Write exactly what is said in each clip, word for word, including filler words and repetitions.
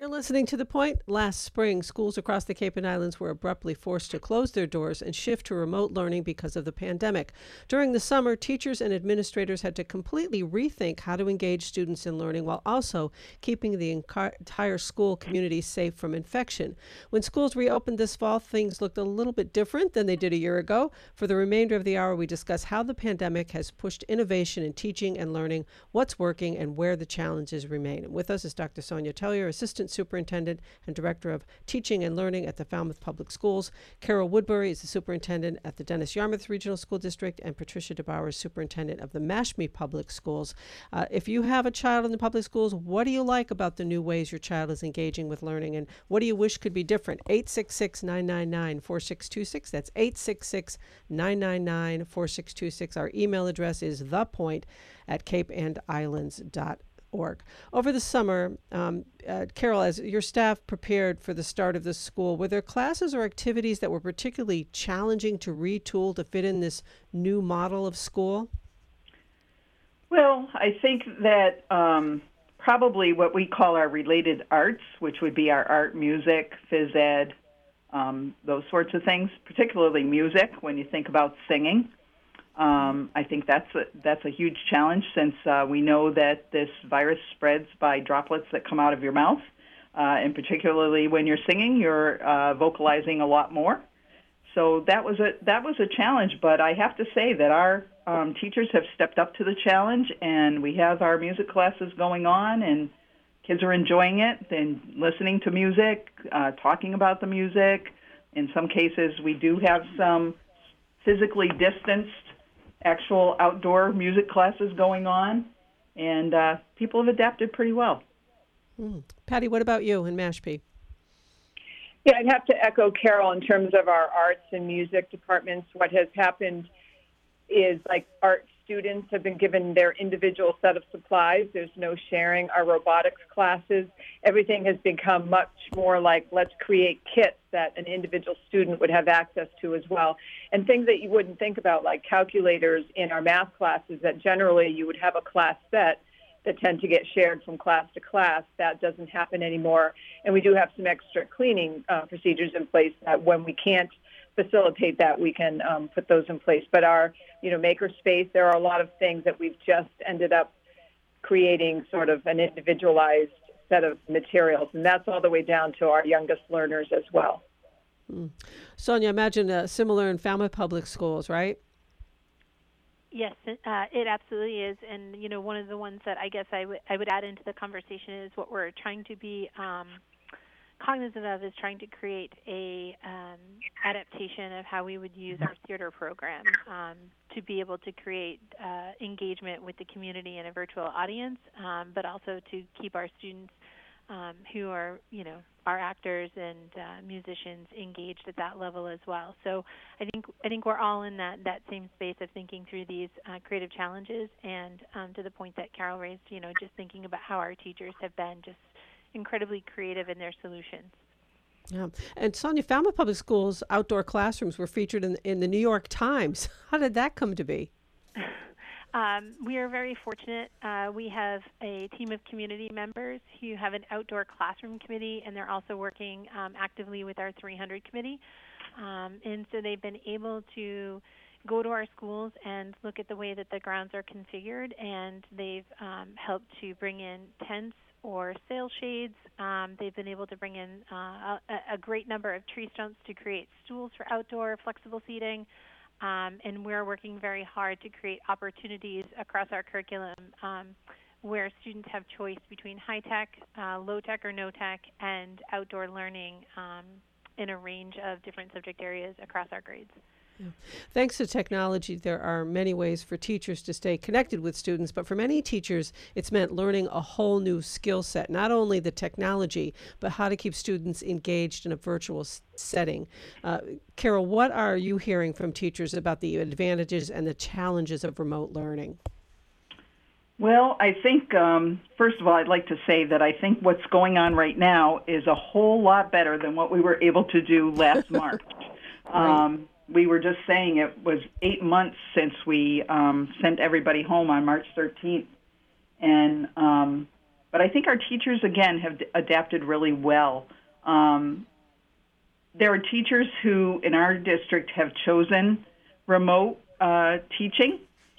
You're listening to The Point. Last spring, schools across the Cape and Islands were abruptly forced to close their doors and shift to remote learning because of the pandemic. During the summer, teachers and administrators had to completely rethink how to engage students in learning while also keeping the entire school community safe from infection. When schools reopened this fall, things looked a little bit different than they did a year ago. For the remainder of the hour, we discuss how the pandemic has pushed innovation in teaching and learning, what's working, and where the challenges remain. And with us is Doctor Sonia Tellier, Assistant Superintendent and Director of Teaching and Learning at the Falmouth Public Schools. Carol Woodbury is the Superintendent at the Dennis Yarmouth Regional School District, and Patricia DeBauer is Superintendent of the Mashpee Public Schools. Uh, if you have a child in the public schools, what do you like about the new ways your child is engaging with learning, and what do you wish could be different? eight six six, nine nine nine, four six two six. That's eight six six, nine nine nine, four six two six. Our email address is thepoint at cape and islands dot org. Over the summer, um, uh, Carol, as your staff prepared for the start of the school, were there classes or activities that were particularly challenging to retool to fit in this new model of school? Well, I think that um, probably what we call our related arts, which would be our art, music, phys ed, um, those sorts of things, particularly music when you think about singing. Um, I think that's a, that's a huge challenge since uh, we know that this virus spreads by droplets that come out of your mouth. Uh, and particularly when you're singing, you're uh, vocalizing a lot more. So that was a that was a challenge. But I have to say that our um, teachers have stepped up to the challenge, and we have our music classes going on, and kids are enjoying it and listening to music, uh, talking about the music. In some cases, we do have some physically distanced actual outdoor music classes going on, and uh, people have adapted pretty well. Mm. Patty, what about you in Mashpee? Yeah, I'd have to echo Carol in terms of our arts and music departments. What has happened is like art students have been given their individual set of supplies. There's no sharing. Our robotics classes, everything has become much more like let's create kits that an individual student would have access to as well. And things that you wouldn't think about, like calculators in our math classes that generally you would have a class set that tend to get shared from class to class. That doesn't happen anymore. And we do have some extra cleaning uh, procedures in place that when we can't facilitate that, we can um, put those in place. But our, you know, maker space, there are a lot of things that we've just ended up creating sort of an individualized set of materials, and that's all the way down to our youngest learners as well. Mm. Sonia, imagine uh, similar in Falmouth Public Schools, right? Yes, uh, it absolutely is. And, you know, one of the ones that I guess I, w- I would add into the conversation is what we're trying to be um, cognizant of is trying to create a um, adaptation of how we would use our theater program um, to be able to create uh, engagement with the community in a virtual audience, um, but also to keep our students um, who are, you know, our actors and uh, musicians engaged at that level as well. So I think I think we're all in that, that same space of thinking through these uh, creative challenges, and um, to the point that Carol raised, you know, just thinking about how our teachers have been just incredibly creative in their solutions. Yeah. And Sonia, Falmouth Public Schools outdoor classrooms were featured in, in the New York Times. How did that come to be? Um, we are very fortunate. Uh, we have a team of community members who have an outdoor classroom committee, and they're also working um, actively with our three hundred committee. Um, and so they've been able to go to our schools and look at the way that the grounds are configured, and they've um, helped to bring in tents or sail shades. Um, they've been able to bring in uh, a, a great number of tree stumps to create stools for outdoor flexible seating. Um, and we're working very hard to create opportunities across our curriculum um, where students have choice between high-tech, uh, low-tech or no-tech, and outdoor learning um, in a range of different subject areas across our grades. Yeah. Thanks to technology, there are many ways for teachers to stay connected with students, but for many teachers, it's meant learning a whole new skill set, not only the technology, but how to keep students engaged in a virtual s- setting. Uh, Carol, what are you hearing from teachers about the advantages and the challenges of remote learning? Well, I think, um, first of all, I'd like to say that I think what's going on right now is a whole lot better than what we were able to do last March. Right. Um, we were just saying it was eight months since we um, sent everybody home on March thirteenth. And um, but I think our teachers, again, have d- adapted really well. Um, there are teachers who, in our district, have chosen remote uh, teaching,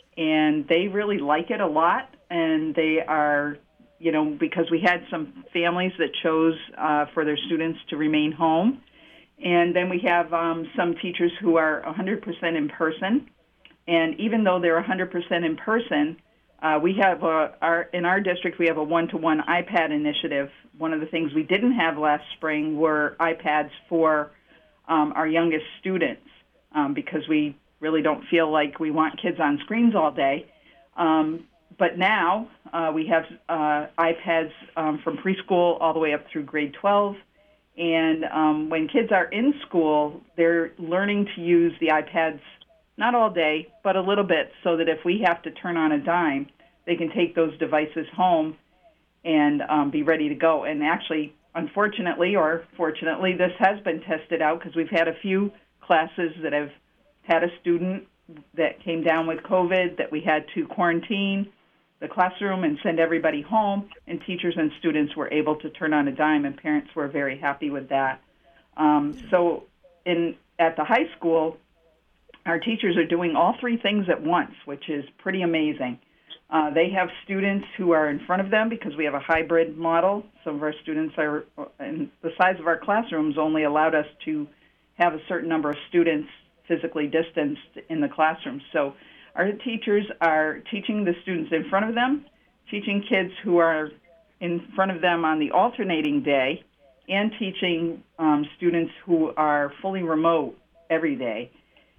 and they really like it a lot, and they are, you know, because we had some families that chose uh, for their students to remain home. And then we have um, some teachers who are one hundred percent in person. And even though they're one hundred percent in person, uh, we have a, our in our district we have a one-to-one iPad initiative. One of the things we didn't have last spring were iPads for um, our youngest students um, because we really don't feel like we want kids on screens all day. Um, but now uh, we have uh, iPads um, from preschool all the way up through grade twelve. And um, when kids are in school, they're learning to use the iPads not all day, but a little bit, so that if we have to turn on a dime, they can take those devices home and um, be ready to go. And actually, unfortunately or fortunately, this has been tested out because we've had a few classes that have had a student that came down with COVID that we had to quarantine the classroom and send everybody home, and teachers and students were able to turn on a dime, and parents were very happy with that. Um, so in at the high school, our teachers are doing all three things at once, which is pretty amazing. Uh, they have students who are in front of them because we have a hybrid model. Some of our students are, and the size of our classrooms only allowed us to have a certain number of students physically distanced in the classroom. So our teachers are teaching the students in front of them, teaching kids who are in front of them on the alternating day, and teaching um, students who are fully remote every day.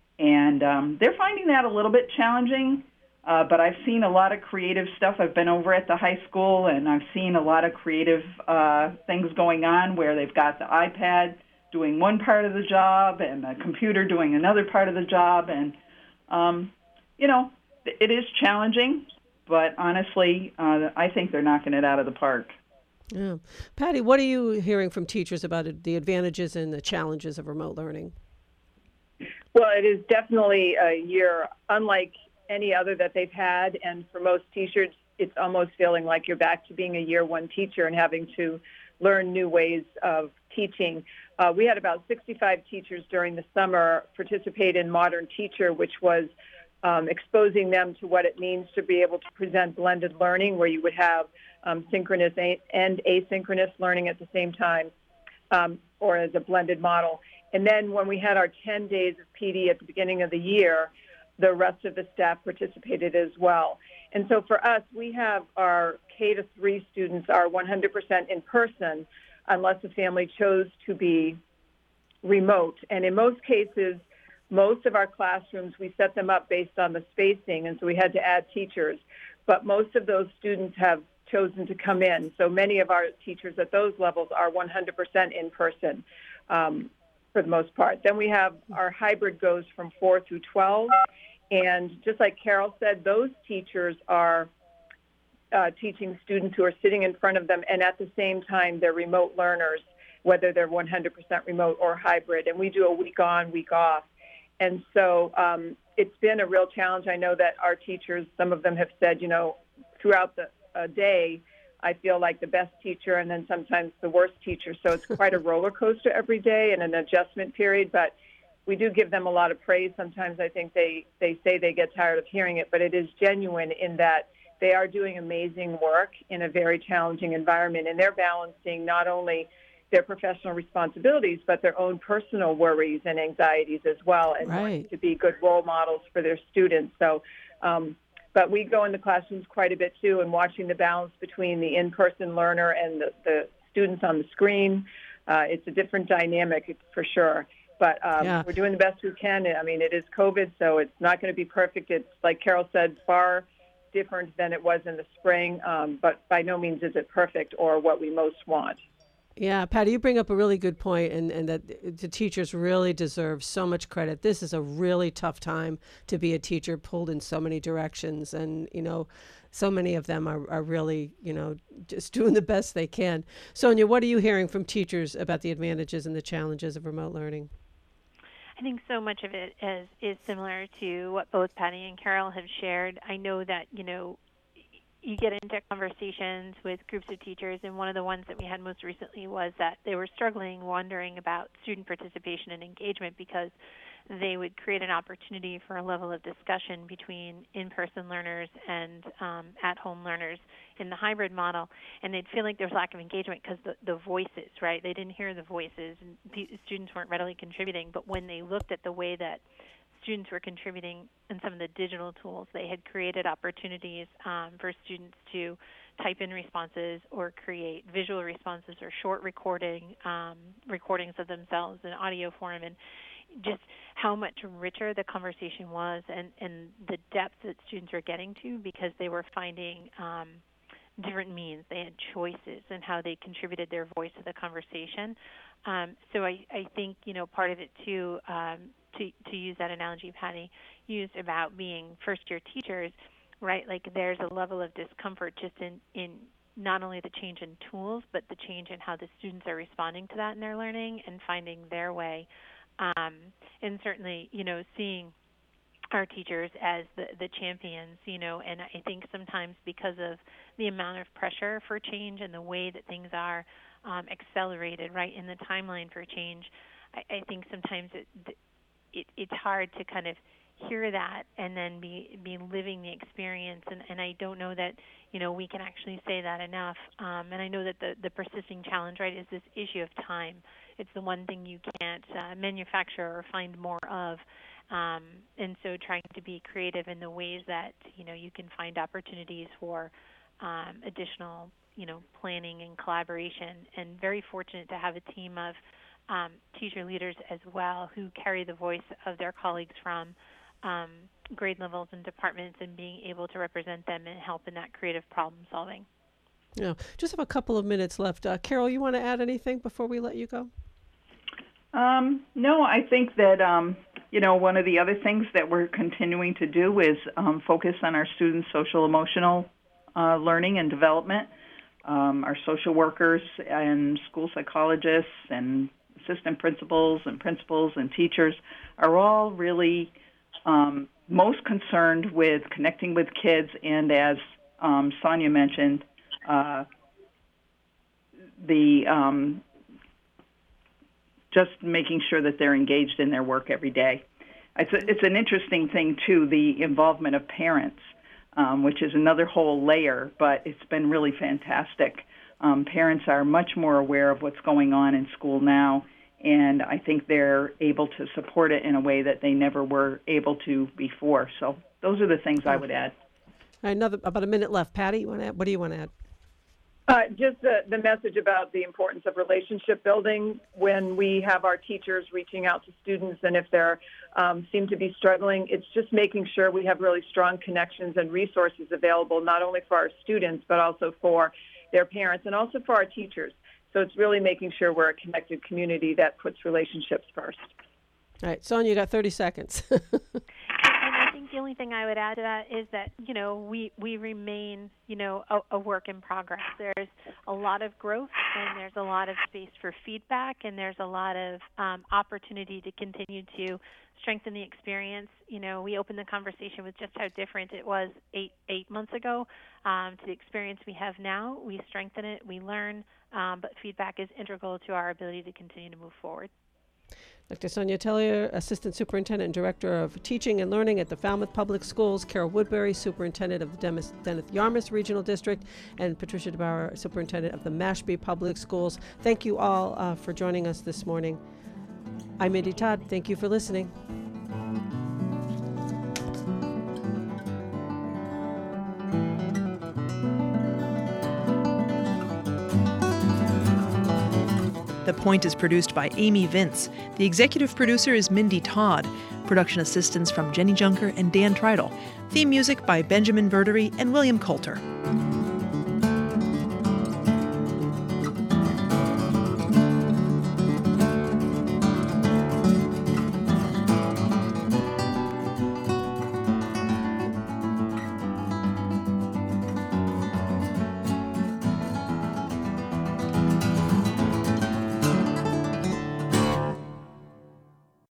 And um, they're finding that a little bit challenging, uh, but I've seen a lot of creative stuff. I've been over at the high school, and I've seen a lot of creative uh, things going on where they've got the iPad doing one part of the job and a computer doing another part of the job. And, um, you know, it is challenging, but honestly, uh, I think they're knocking it out of the park. Yeah. Patty, what are you hearing from teachers about it, the advantages and the challenges of remote learning? Well, it is definitely a year unlike any other that they've had. And for most teachers, it's almost feeling like you're back to being a year one teacher and having to learn new ways of teaching. Uh, we had about sixty-five teachers during the summer participate in Modern Teacher, which was um, exposing them to what it means to be able to present blended learning, where you would have um, synchronous and asynchronous learning at the same time, um, or as a blended model. And then when we had our ten days of P D at the beginning of the year, the rest of the staff participated as well. And so for us, we have our K to three students are one hundred percent in person unless the family chose to be remote. And in most cases, most of our classrooms, we set them up based on the spacing, and so we had to add teachers. But most of those students have chosen to come in. So many of our teachers at those levels are one hundred percent in person. Um, for the most part. Then we have our hybrid goes from four through twelve. And just like Carol said, those teachers are uh, teaching students who are sitting in front of them, and at the same time, they're remote learners, whether they're one hundred percent remote or hybrid. And we do a week on, week off. And so um, it's been a real challenge. I know that our teachers, some of them have said, you know, throughout the uh, day, I feel like the best teacher and then sometimes the worst teacher. So it's quite a roller coaster every day and an adjustment period. But we do give them a lot of praise. Sometimes I think they, they say they get tired of hearing it, but it is genuine in that they are doing amazing work in a very challenging environment. And they're balancing not only their professional responsibilities, but their own personal worries and anxieties as well, and right. wanting to be good role models for their students. So, um, But we go in the classrooms quite a bit, too, and watching the balance between the in-person learner and the, the students on the screen. Uh, it's a different dynamic, for sure. But um, yeah. we're doing the best we can. I mean, it is COVID, so it's not going to be perfect. It's, like Carol said, far different than it was in the spring, um, but by no means is it perfect or what we most want. Yeah, Patty, you bring up a really good point, and, and that the teachers really deserve so much credit. This is a really tough time to be a teacher, pulled in so many directions, and, you know, so many of them are, are really, you know, just doing the best they can. Sonia, what are you hearing from teachers about the advantages and the challenges of remote learning? I think so much of it is, is similar to what both Patty and Carol have shared. I know that, you know, you get into conversations with groups of teachers, and one of the ones that we had most recently was that they were struggling, wondering about student participation and engagement because they would create an opportunity for a level of discussion between in-person learners and um, at-home learners in the hybrid model, and they'd feel like there was lack of engagement because the, the voices, right? They didn't hear the voices, and p- students weren't readily contributing. But when they looked at the way that students were contributing in some of the digital tools, they had created opportunities um, for students to type in responses or create visual responses or short recording um, recordings of themselves in audio form, and just how much richer the conversation was, and, and the depth that students were getting to because they were finding um, different means. They had choices in how they contributed their voice to the conversation. Um, so I, I think, you know, part of it too, um, to, to use that analogy Patty used about being first-year teachers, right? Like there's a level of discomfort just in, in not only the change in tools, but the change in how the students are responding to that in their learning and finding their way. Um, and certainly, you know, seeing our teachers as the, the champions, you know, and I think sometimes because of the amount of pressure for change and the way that things are um, accelerated, right, in the timeline for change, I, I think sometimes it, it, it's hard to kind of hear that and then be be living the experience. And, and I don't know that, you know, we can actually say that enough. Um, and I know that the, the persisting challenge, right, is this issue of time. It's the one thing you can't uh, manufacture or find more of. Um, and so trying to be creative in the ways that, you know, you can find opportunities for um, additional, you know, planning and collaboration. And very fortunate to have a team of um, teacher leaders as well who carry the voice of their colleagues from um, grade levels and departments and being able to represent them and help in that creative problem solving. Yeah, just have a couple of minutes left. Uh, Carol, you want to add anything before we let you go? Um, no, I think that, um, you know, one of the other things that we're continuing to do is um, focus on our students' social emotional uh, learning and development. Um, our social workers and school psychologists and assistant principals and principals and teachers are all really um, most concerned with connecting with kids and, as um, Sonia mentioned, uh, the um, just making sure that they're engaged in their work every day. It's, a, it's an interesting thing, too, the involvement of parents, um, which is another whole layer, but it's been really fantastic. Um, parents are much more aware of what's going on in school now, and I think they're able to support it in a way that they never were able to before. So those are the things I would add. All right, another, about a minute left. Patty, you want to add, what do you want to add? Uh, just the, the message about the importance of relationship building when we have our teachers reaching out to students, and if they um, seem to be struggling, it's just making sure we have really strong connections and resources available, not only for our students, but also for their parents and also for our teachers. So it's really making sure we're a connected community that puts relationships first. All right, Sonia, you got thirty seconds. And I think the only thing I would add to that is that, you know, we, we remain, you know, a, a work in progress. There's a lot of growth, and there's a lot of space for feedback, and there's a lot of um, opportunity to continue to strengthen the experience. You know, we opened the conversation with just how different it was eight eight months ago um, to the experience we have now. We strengthen it, we learn, um, but feedback is integral to our ability to continue to move forward. Doctor Sonia Tellier, Assistant Superintendent and Director of Teaching and Learning at the Falmouth Public Schools, Carol Woodbury, Superintendent of the Demis, Denith-Yarmouth Regional District, and Patricia DeBauer, Superintendent of the Mashpee Public Schools. Thank you all uh, for joining us this morning. I'm Mindy Todd. Thank you for listening. The Point is produced by Amy Vince. The executive producer is Mindy Todd. Production assistance from Jenny Junker and Dan Treidel. Theme music by Benjamin Verdery and William Coulter.